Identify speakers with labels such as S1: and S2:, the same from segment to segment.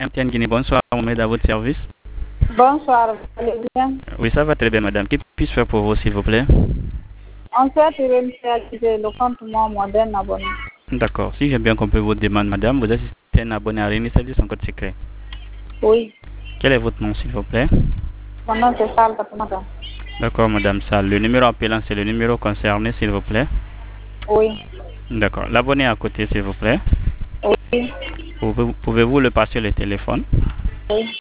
S1: MTN Guinée, bonsoir, Mohamed, à votre service.
S2: Bonsoir, vous allez bien?
S1: Oui, ça va très bien, madame. Qu'est-ce que puis-je faire pour vous, s'il vous plaît?
S2: On souhaite réinitialiser le compte moi d'un abonné.
S1: D'accord. Si j'ai bien compris votre demande, madame, vous assistez un abonné à réinitialiser son code secret.
S2: Oui,
S1: Quel est votre nom, s'il vous plaît?
S2: mon nom c'est Charles Katumata.
S1: D'accord, madame Sall. Le numéro appelant, c'est le numéro concerné, s'il vous plaît.
S2: Oui,
S1: D'accord. L'abonné à côté, s'il vous plaît.
S2: oui,
S1: Pouvez-vous le passer le téléphone?
S2: oui.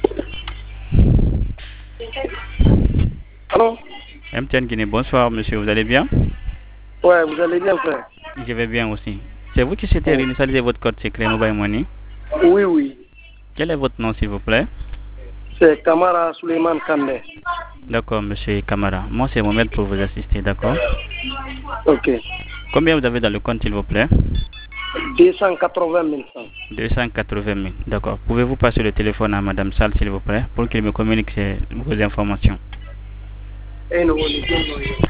S2: Allô?
S1: MTN Guinée, bonsoir, monsieur. Vous allez bien?
S3: Ouais, vous allez bien, frère?
S1: Je vais bien aussi. C'est vous qui souhaitez réinitialiser votre code secret Mobile Money?
S3: Oui, oui.
S1: Quel est votre nom, s'il vous plaît?
S3: C'est Kamara Suleiman Kandé.
S1: D'accord, monsieur Kamara. Moi, c'est Mohamed pour vous assister, d'accord?
S3: Ok.
S1: Combien vous avez dans le compte, s'il vous plaît?
S3: 280 000 francs.
S1: 280 000. D'accord. Pouvez-vous passer le téléphone à madame Sall, s'il vous plaît, pour qu'elle me communique vos informations?
S3: Et nous, on est bien.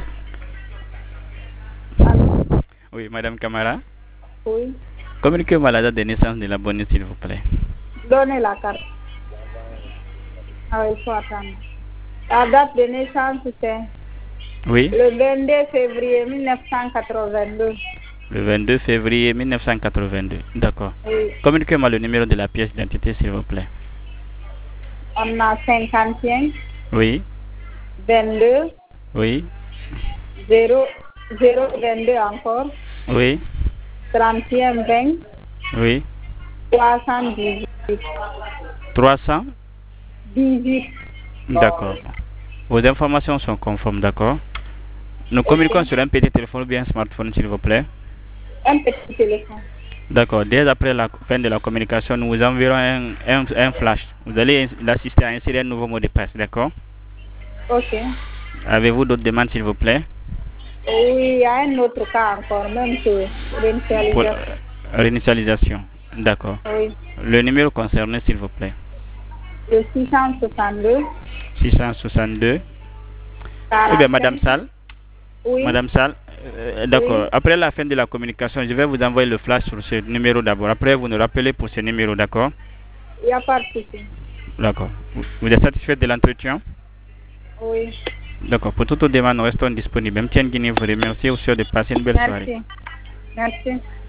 S1: Oui, madame Kamara.
S2: Oui.
S1: Communiquez-moi la date de naissance de l'abonné, s'il vous plaît.
S2: Donnez la carte. Ah, il faut attendre. La date de naissance, c'est
S1: Oui.
S2: le 22 février 1982.
S1: Le 22 février 1982. D'accord.
S2: Oui.
S1: Communiquez-moi le numéro de la pièce d'identité, s'il vous plaît.
S2: On a 55,
S1: Oui.
S2: 22,
S1: Oui.
S2: 0, 22 encore,
S1: Oui.
S2: 31, 20,
S1: Oui.
S2: 318.
S1: 300.
S2: 18.
S1: D'accord. Vos informations sont conformes, d'accord? Nous communiquons sur un petit téléphone ou bien un smartphone, s'il vous plaît.
S2: Un petit téléphone.
S1: D'accord. Dès après la fin de la communication, nous vous enverrons un flash. Vous allez l'assister à insérer un nouveau mot de passe, d'accord?
S2: Ok.
S1: Avez-vous d'autres demandes, s'il vous plaît?
S2: Oui, il y a un autre cas encore, même que
S1: Pour
S2: réinitialisation.
S1: réinitialisation. D'accord.
S2: Oui.
S1: Le numéro concerné, s'il vous plaît.
S2: Le 662.
S1: 662.
S2: 45.
S1: Eh bien, madame Sall.
S2: Oui.
S1: Madame Sall. D'accord.
S2: Oui.
S1: Après la fin de la communication, je vais vous envoyer le flash sur ce numéro d'abord. Après, vous nous rappelez pour ce numéro, d'accord?
S2: Il n'y a pas de souci.
S1: D'accord. Vous êtes satisfait de l'entretien?
S2: Oui.
S1: D'accord. Pour toute demande, nous restons disponibles. MTN Guinée vous remercie aussi de passer une belle soirée.
S2: Merci. Merci.